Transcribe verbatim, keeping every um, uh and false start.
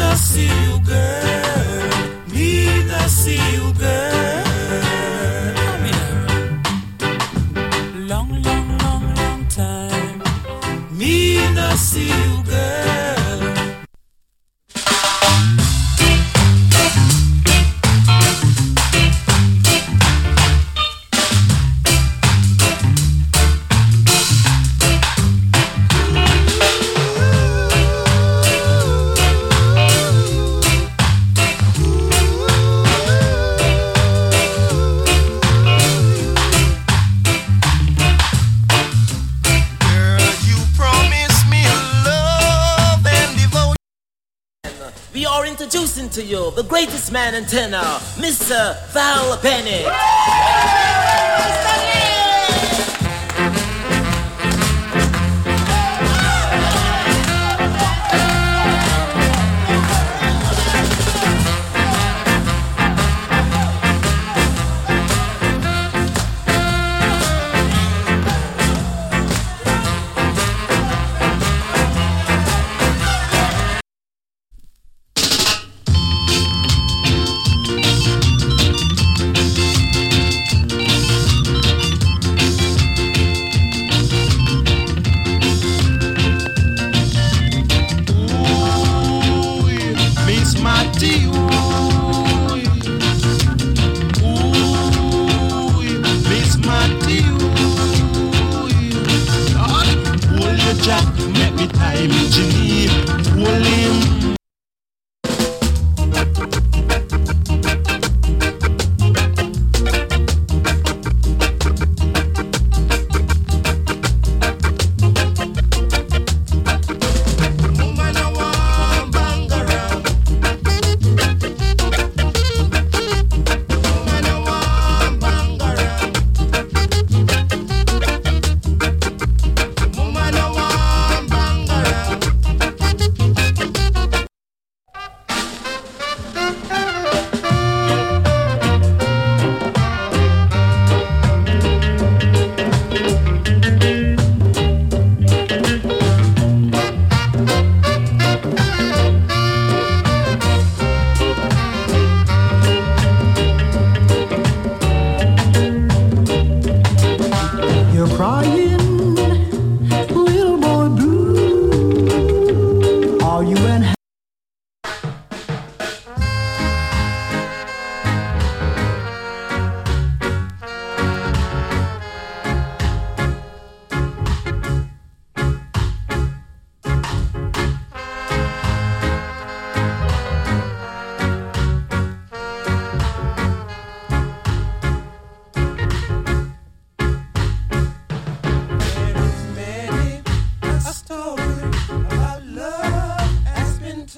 see you, girl. Me not see you, girl. Come here. Long, long, long, long time. Me not see you, girl. We are introducing to you the greatest man in tenor, Mister Val Bennett. Make me time in Geneva, hold him.